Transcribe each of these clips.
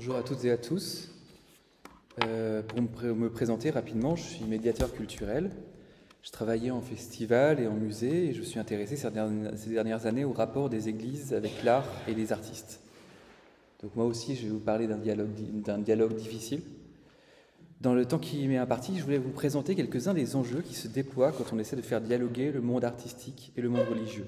Bonjour à toutes et à tous. Pour me présenter rapidement, je suis médiateur culturel. Je travaillais en festival et en musée et je suis intéressé ces dernières années au rapport des églises avec l'art et les artistes. Donc moi aussi, je vais vous parler d'un dialogue difficile. Dans le temps qui m'est imparti, je voulais vous présenter quelques-uns des enjeux qui se déploient quand on essaie de faire dialoguer le monde artistique et le monde religieux.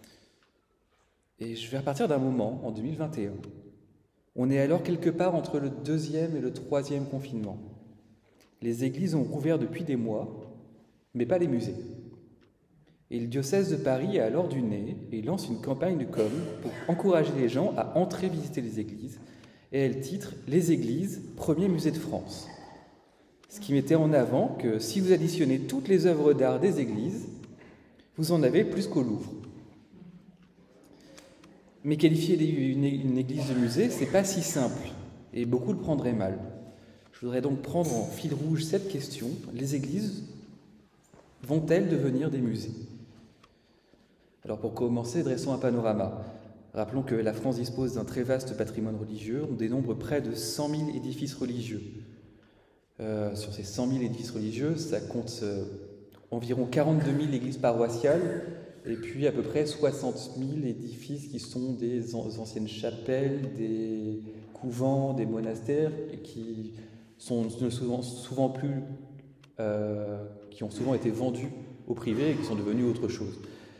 Et je vais repartir d'un moment, en 2021. On est alors quelque part entre le deuxième et le troisième confinement. Les églises ont rouvert depuis des mois, mais pas les musées. Et le diocèse de Paris a alors du nez et lance une campagne de com pour encourager les gens à entrer visiter les églises. Et elle titre « Les églises, premier musée de France ». Ce qui mettait en avant que si vous additionnez toutes les œuvres d'art des églises, vous en avez plus qu'au Louvre. Mais qualifier une église de musée, c'est pas si simple, et beaucoup le prendraient mal. Je voudrais donc prendre en fil rouge cette question: les églises vont-elles devenir des musées? Alors pour commencer, dressons un panorama. Rappelons que la France dispose d'un très vaste patrimoine religieux, on dénombre près de 100 000 édifices religieux. Sur ces 100 000 édifices religieux, ça compte environ 42 000 églises paroissiales, et puis à peu près 60 000 édifices qui sont des anciennes chapelles, des couvents, des monastères, et qui sont qui ont souvent été vendus au privé et qui sont devenus autre chose.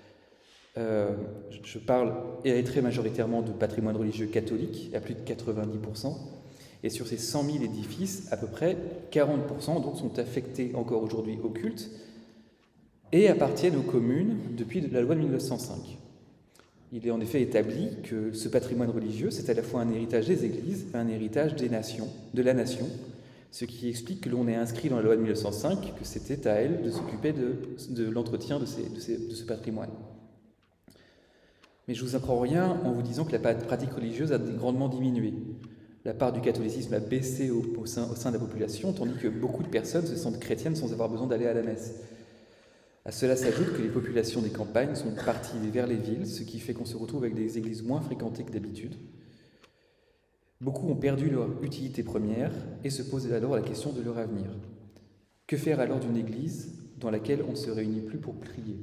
Je parle très majoritairement de patrimoine religieux catholique, à plus de 90%, et sur ces 100 000 édifices, à peu près 40% donc sont affectés encore aujourd'hui au culte, et appartiennent aux communes depuis la loi de 1905. Il est en effet établi que ce patrimoine religieux, c'est à la fois un héritage des églises et un héritage de la nation, ce qui explique que l'on est inscrit dans la loi de 1905 que c'était à elle de s'occuper de l'entretien de ce patrimoine. Mais je ne vous apprends rien en vous disant que la pratique religieuse a grandement diminué. La part du catholicisme a baissé au sein de la population, tandis que beaucoup de personnes se sentent chrétiennes sans avoir besoin d'aller à la messe. À cela s'ajoute que les populations des campagnes sont parties vers les villes, ce qui fait qu'on se retrouve avec des églises moins fréquentées que d'habitude. Beaucoup ont perdu leur utilité première et se posent alors la question de leur avenir. Que faire alors d'une église dans laquelle on ne se réunit plus pour prier?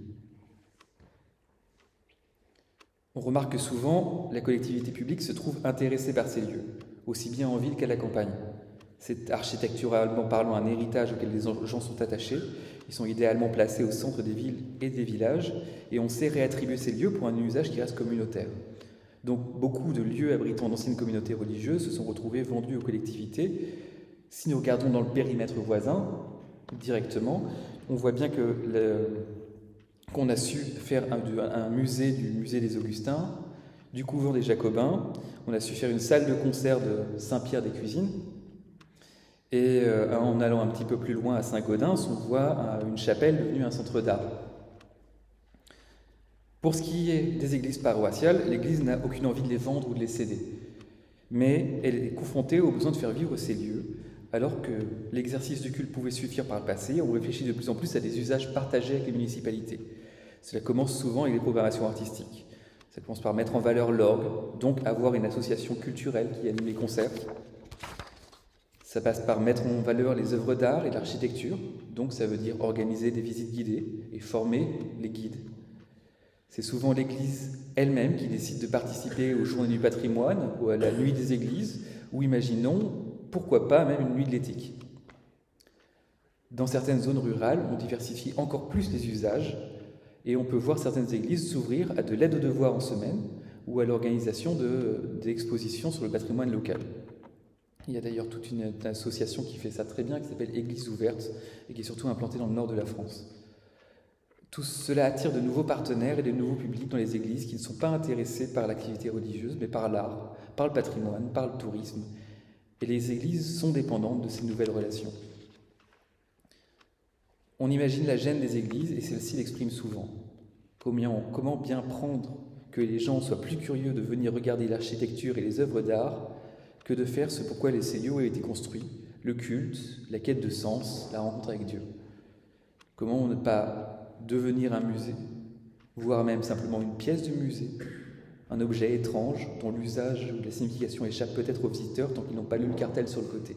On remarque que souvent, la collectivité publique se trouve intéressée par ces lieux, aussi bien en ville qu'à la campagne. C'est architecturalement parlant un héritage auquel les gens sont attachés. Ils sont idéalement placés au centre des villes et des villages, et on sait réattribuer ces lieux pour un usage qui reste communautaire. Donc beaucoup de lieux abritant d'anciennes communautés religieuses se sont retrouvés vendus aux collectivités. Si nous regardons dans le périmètre voisin, directement, on voit bien qu'on a su faire un musée du musée des Augustins, du couvent des Jacobins, on a su faire une salle de concert de Saint-Pierre-des-Cuisines, et en allant un petit peu plus loin à Saint-Gaudens, on voit une chapelle devenue un centre d'art. Pour ce qui est des églises paroissiales, l'Église n'a aucune envie de les vendre ou de les céder. Mais elle est confrontée au besoin de faire vivre ces lieux, alors que l'exercice du culte pouvait suffire par le passé, on réfléchit de plus en plus à des usages partagés avec les municipalités. Cela commence souvent avec les programmations artistiques. Ça commence par mettre en valeur l'orgue, donc avoir une association culturelle qui anime les concerts. Ça passe par mettre en valeur les œuvres d'art et l'architecture, donc ça veut dire organiser des visites guidées et former les guides. C'est souvent l'Église elle-même qui décide de participer aux Journées du patrimoine ou à la Nuit des Églises, ou imaginons, pourquoi pas, même une Nuit de l'éthique. Dans certaines zones rurales, on diversifie encore plus les usages et on peut voir certaines églises s'ouvrir à de l'aide aux devoirs en semaine ou à l'organisation d'expositions sur le patrimoine local. Il y a d'ailleurs toute une association qui fait ça très bien, qui s'appelle Église ouverte, et qui est surtout implantée dans le nord de la France. Tout cela attire de nouveaux partenaires et de nouveaux publics dans les églises qui ne sont pas intéressés par l'activité religieuse, mais par l'art, par le patrimoine, par le tourisme. Et les églises sont dépendantes de ces nouvelles relations. On imagine la gêne des églises, et celle-ci l'exprime souvent. Comment bien prendre que les gens soient plus curieux de venir regarder l'architecture et les œuvres d'art que de faire ce pourquoi ces lieux ont été construits, le culte, la quête de sens, la rencontre avec Dieu. Comment ne pas devenir un musée, voire même simplement une pièce de musée, un objet étrange dont l'usage ou la signification échappe peut-être aux visiteurs tant qu'ils n'ont pas lu le cartel sur le côté.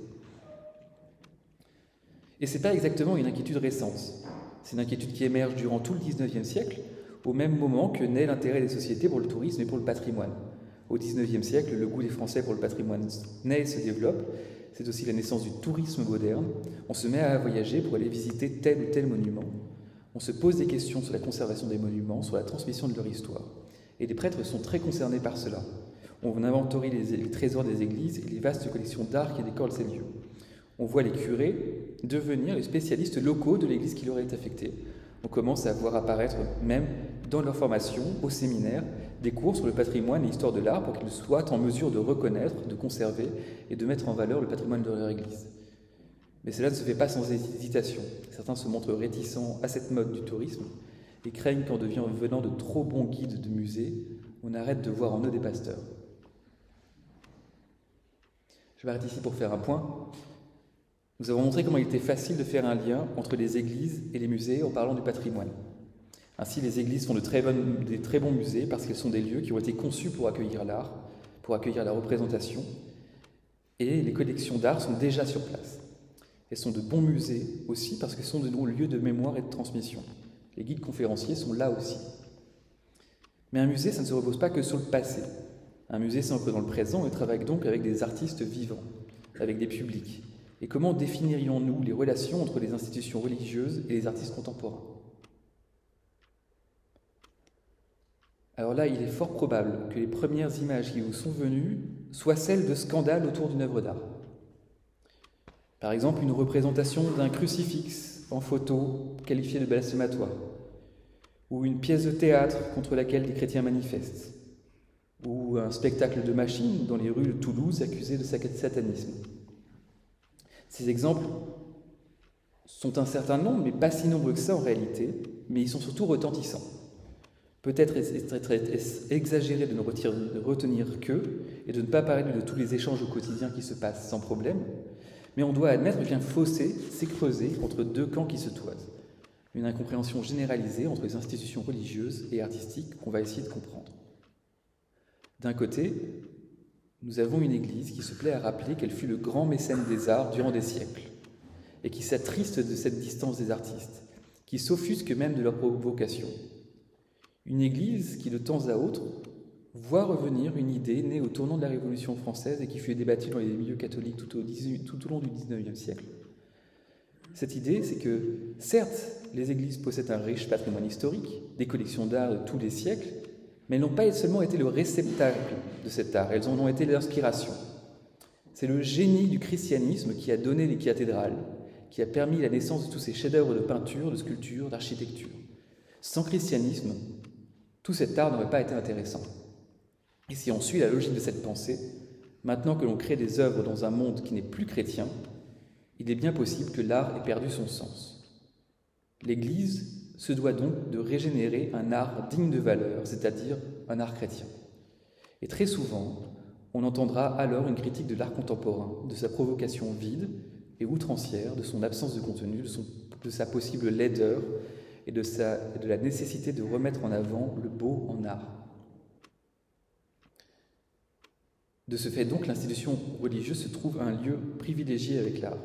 Et ce n'est pas exactement une inquiétude récente. C'est une inquiétude qui émerge durant tout le XIXe siècle, au même moment que naît l'intérêt des sociétés pour le tourisme et pour le patrimoine. Au XIXe siècle, le goût des Français pour le patrimoine naît et se développe. C'est aussi la naissance du tourisme moderne. On se met à voyager pour aller visiter tel ou tel monument. On se pose des questions sur la conservation des monuments, sur la transmission de leur histoire. Et les prêtres sont très concernés par cela. On inventorie les trésors des églises et les vastes collections d'art qui décorent ces lieux. On voit les curés devenir les spécialistes locaux de l'église qui leur est affectée. On commence à voir apparaître, même dans leur formation, au séminaire, des cours sur le patrimoine et l'histoire de l'art pour qu'ils soient en mesure de reconnaître, de conserver et de mettre en valeur le patrimoine de leur église. Mais cela ne se fait pas sans hésitation. Certains se montrent réticents à cette mode du tourisme et craignent qu'en devenant de trop bons guides de musée, on arrête de voir en eux des pasteurs. Je m'arrête ici pour faire un point. Nous avons montré comment il était facile de faire un lien entre les églises et les musées en parlant du patrimoine. Ainsi, les églises sont des très bons musées parce qu'elles sont des lieux qui ont été conçus pour accueillir l'art, pour accueillir la représentation, et les collections d'art sont déjà sur place. Elles sont de bons musées aussi parce qu'elles sont de bons lieux de mémoire et de transmission. Les guides conférenciers sont là aussi. Mais un musée, ça ne se repose pas que sur le passé. Un musée s'ancre dans le présent et travaille donc avec des artistes vivants, avec des publics. Et comment définirions-nous les relations entre les institutions religieuses et les artistes contemporains ? Alors là, il est fort probable que les premières images qui vous sont venues soient celles de scandales autour d'une œuvre d'art. Par exemple, une représentation d'un crucifix en photo qualifiée de blasphématoire, ou une pièce de théâtre contre laquelle des chrétiens manifestent, ou un spectacle de machines dans les rues de Toulouse accusé de satanisme. Ces exemples sont un certain nombre, mais pas si nombreux que ça en réalité, mais ils sont surtout retentissants. Peut-être est-ce exagéré de ne retenir qu'eux et de ne pas parler de tous les échanges au quotidien qui se passent sans problème, mais on doit admettre qu'un fossé s'est creusé entre deux camps qui se toisent. Une incompréhension généralisée entre les institutions religieuses et artistiques qu'on va essayer de comprendre. D'un côté, nous avons une Église qui se plaît à rappeler qu'elle fut le grand mécène des arts durant des siècles, et qui s'attriste de cette distance des artistes, qui s'offusque même de leur vocation. Une Église qui, de temps à autre, voit revenir une idée née au tournant de la Révolution française et qui fut débattue dans les milieux catholiques tout au long du XIXe siècle. Cette idée, c'est que, certes, les Églises possèdent un riche patrimoine historique, des collections d'art de tous les siècles, mais elles n'ont pas seulement été le réceptacle de cet art, elles en ont été l'inspiration. C'est le génie du christianisme qui a donné les cathédrales, qui a permis la naissance de tous ces chefs-d'œuvre de peinture, de sculpture, d'architecture. Sans christianisme, tout cet art n'aurait pas été intéressant. Et si on suit la logique de cette pensée, maintenant que l'on crée des œuvres dans un monde qui n'est plus chrétien, il est bien possible que l'art ait perdu son sens. L'Église se doit donc de régénérer un art digne de valeur, c'est-à-dire un art chrétien. Et très souvent, on entendra alors une critique de l'art contemporain, de sa provocation vide et outrancière, de son absence de contenu, de sa possible laideur et de la nécessité de remettre en avant le beau en art. De ce fait donc, l'institution religieuse se trouve un lieu privilégié avec l'art.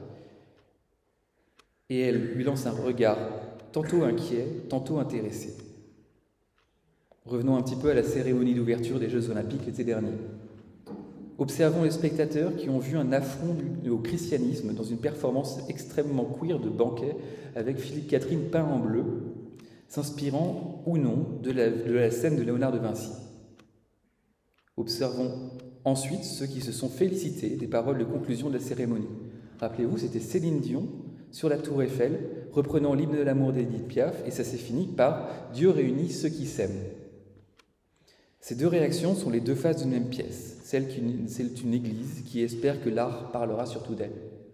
Et elle lui lance un regard tantôt inquiet, tantôt intéressé. Revenons un petit peu à la cérémonie d'ouverture des Jeux Olympiques l'été dernier. Observons les spectateurs qui ont vu un affront au christianisme dans une performance extrêmement queer de banquet avec Philippe Catherine peint en bleu, s'inspirant ou non de la scène de Léonard de Vinci. Observons ensuite ceux qui se sont félicités des paroles de conclusion de la cérémonie. Rappelez-vous, c'était Céline Dion sur la Tour Eiffel, reprenant l'hymne de l'amour d'Édith Piaf, et ça s'est fini par « Dieu réunit ceux qui s'aiment ». Ces deux réactions sont les deux faces d'une même pièce, celle d'une église qui espère que l'art parlera surtout d'elle.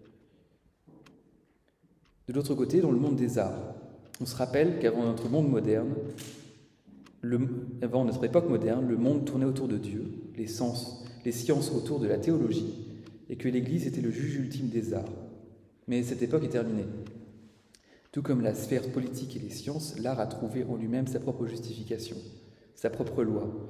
De l'autre côté, dans le monde des arts, on se rappelle qu'avant notre époque moderne, le monde tournait autour de Dieu, les sciences autour de la théologie, et que l'Église était le juge ultime des arts. Mais cette époque est terminée. Tout comme la sphère politique et les sciences, l'art a trouvé en lui-même sa propre justification, sa propre loi,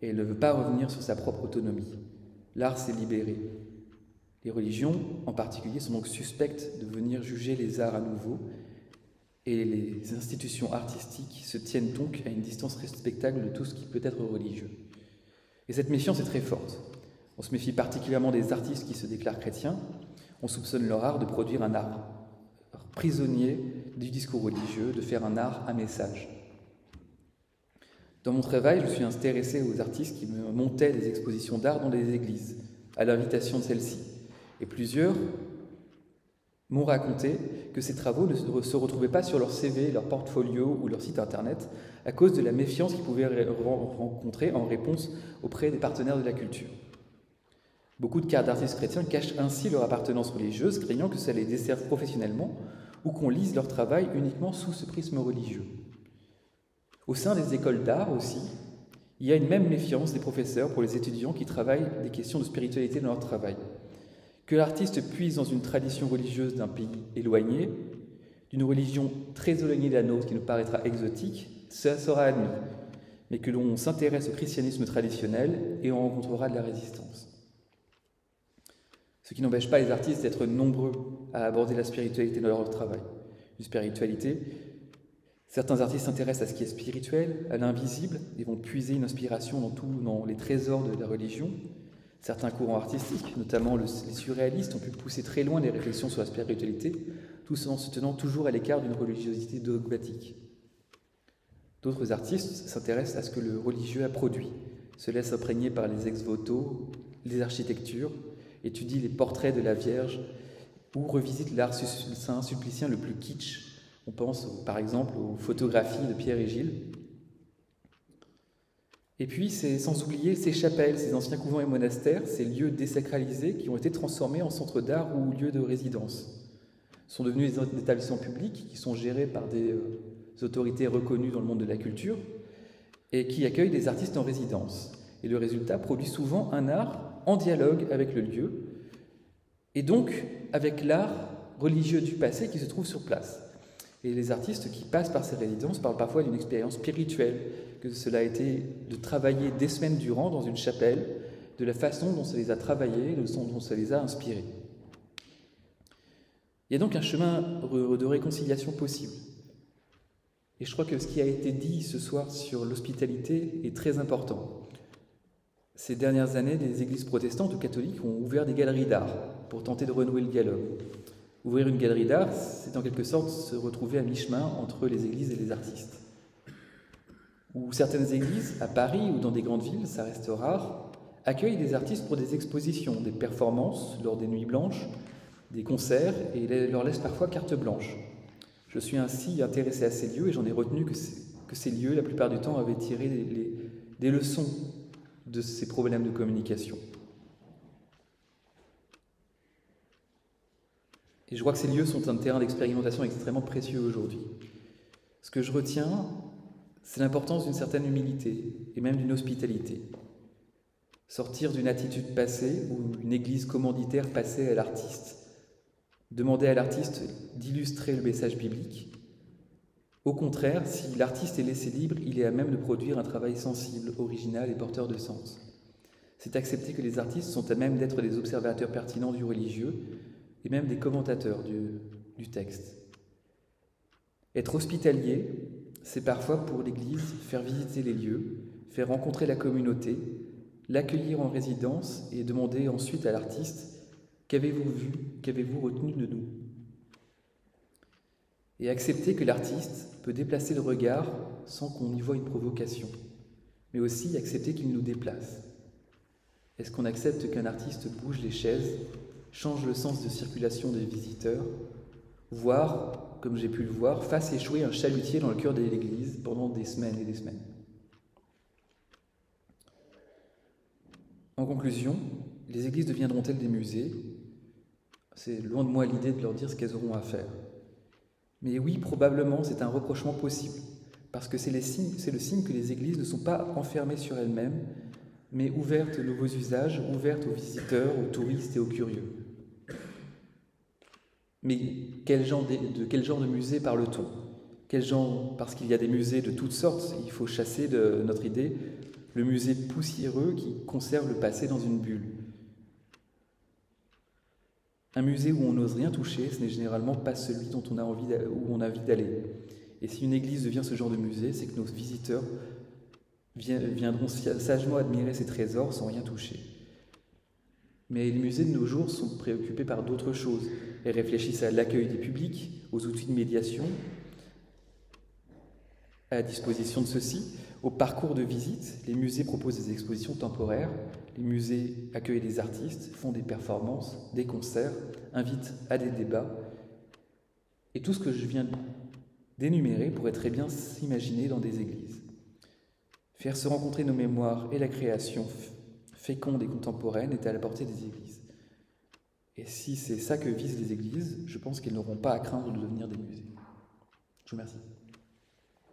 et elle ne veut pas revenir sur sa propre autonomie. L'art s'est libéré. Les religions, en particulier, sont donc suspectes de venir juger les arts à nouveau, et les institutions artistiques se tiennent donc à une distance respectable de tout ce qui peut être religieux. Et cette méfiance est très forte. On se méfie particulièrement des artistes qui se déclarent chrétiens. On soupçonne leur art de produire un art prisonnier du discours religieux, de faire un art à message. Dans mon travail, je suis intéressé aux artistes qui montaient des expositions d'art dans les églises, à l'invitation de celles-ci. Et plusieurs m'ont raconté que ces travaux ne se retrouvaient pas sur leur CV, leur portfolio ou leur site internet à cause de la méfiance qu'ils pouvaient rencontrer en réponse auprès des partenaires de la culture. Beaucoup de cartes d'artistes chrétiens cachent ainsi leur appartenance religieuse, craignant que ça les desserve professionnellement ou qu'on lise leur travail uniquement sous ce prisme religieux. Au sein des écoles d'art aussi, il y a une même méfiance des professeurs pour les étudiants qui travaillent des questions de spiritualité dans leur travail. Que l'artiste puise dans une tradition religieuse d'un pays éloigné, d'une religion très éloignée de la nôtre qui nous paraîtra exotique, ça sera admis, mais que l'on s'intéresse au christianisme traditionnel et on rencontrera de la résistance. Ce qui n'empêche pas les artistes d'être nombreux à aborder la spiritualité dans leur travail. Une spiritualité, certains artistes s'intéressent à ce qui est spirituel, à l'invisible, et vont puiser une inspiration dans les trésors de la religion. Certains courants artistiques, notamment les surréalistes, ont pu pousser très loin les réflexions sur la spiritualité, tout en se tenant toujours à l'écart d'une religiosité dogmatique. D'autres artistes s'intéressent à ce que le religieux a produit, se laissent imprégner par les ex-voto, les architectures, étudient les portraits de la Vierge ou revisitent l'art saint supplicien le plus kitsch. On pense par exemple aux photographies de Pierre et Gilles. Et puis, c'est sans oublier ces chapelles, ces anciens couvents et monastères, ces lieux désacralisés qui ont été transformés en centres d'art ou lieux de résidence. Ce sont devenus des établissements publics qui sont gérés par des autorités reconnues dans le monde de la culture et qui accueillent des artistes en résidence. Et le résultat produit souvent un art en dialogue avec le lieu et donc avec l'art religieux du passé qui se trouve sur place. Et les artistes qui passent par ces résidences parlent parfois d'une expérience spirituelle, que cela a été de travailler des semaines durant dans une chapelle, de la façon dont ça les a travaillés, de la façon dont ça les a inspirés. Il y a donc un chemin de réconciliation possible. Et je crois que ce qui a été dit ce soir sur l'hospitalité est très important. Ces dernières années, les églises protestantes ou catholiques ont ouvert des galeries d'art pour tenter de renouer le dialogue. Ouvrir une galerie d'art, c'est en quelque sorte se retrouver à mi-chemin entre les églises et les artistes. Ou certaines églises, à Paris ou dans des grandes villes, ça reste rare, accueillent des artistes pour des expositions, des performances lors des nuits blanches, des concerts, et leur laissent parfois carte blanche. Je suis ainsi intéressé à ces lieux et j'en ai retenu que ces lieux, la plupart du temps, avaient tiré des leçons de ces problèmes de communication. Et je crois que ces lieux sont un terrain d'expérimentation extrêmement précieux aujourd'hui. Ce que je retiens, c'est l'importance d'une certaine humilité et même d'une hospitalité. Sortir d'une attitude passée ou une église commanditaire passée à l'artiste. Demander à l'artiste d'illustrer le message biblique. Au contraire, si l'artiste est laissé libre, il est à même de produire un travail sensible, original et porteur de sens. C'est accepter que les artistes sont à même d'être des observateurs pertinents du religieux et même des commentateurs du texte. Être hospitalier, c'est parfois pour l'Église faire visiter les lieux, faire rencontrer la communauté, l'accueillir en résidence et demander ensuite à l'artiste « Qu'avez-vous vu, qu'avez-vous retenu de nous ?» Et accepter que l'artiste peut déplacer le regard sans qu'on y voie une provocation, mais aussi accepter qu'il nous déplace. Est-ce qu'on accepte qu'un artiste bouge les chaises, change le sens de circulation des visiteurs, voire, comme j'ai pu le voir, fasse échouer un chalutier dans le cœur de l'église pendant des semaines et des semaines. En conclusion, les églises deviendront-elles des musées ? C'est loin de moi l'idée de leur dire ce qu'elles auront à faire. Mais oui, probablement, c'est un reprochement possible, parce que c'est le signe que les églises ne sont pas enfermées sur elles-mêmes, mais ouvertes aux nouveaux usages, ouvertes aux visiteurs, aux touristes et aux curieux. Mais de quel genre de musée parle-t-on ? Parce qu'il y a des musées de toutes sortes, il faut chasser de notre idée le musée poussiéreux qui conserve le passé dans une bulle. Un musée où on n'ose rien toucher, ce n'est généralement pas celui où on a envie d'aller. Et si une église devient ce genre de musée, c'est que nos visiteurs viendront sagement admirer ces trésors sans rien toucher. Mais les musées de nos jours sont préoccupés par d'autres choses et réfléchissent à l'accueil des publics, aux outils de médiation, à la disposition de ceux-ci, au parcours de visite. Les musées proposent des expositions temporaires, les musées accueillent des artistes, font des performances, des concerts, invitent à des débats. Et tout ce que je viens d'énumérer pourrait très bien s'imaginer dans des églises. Faire se rencontrer nos mémoires et la création féconde et contemporaine est à la portée des églises. Et si c'est ça que visent les églises, je pense qu'elles n'auront pas à craindre de devenir des musées. Je vous remercie.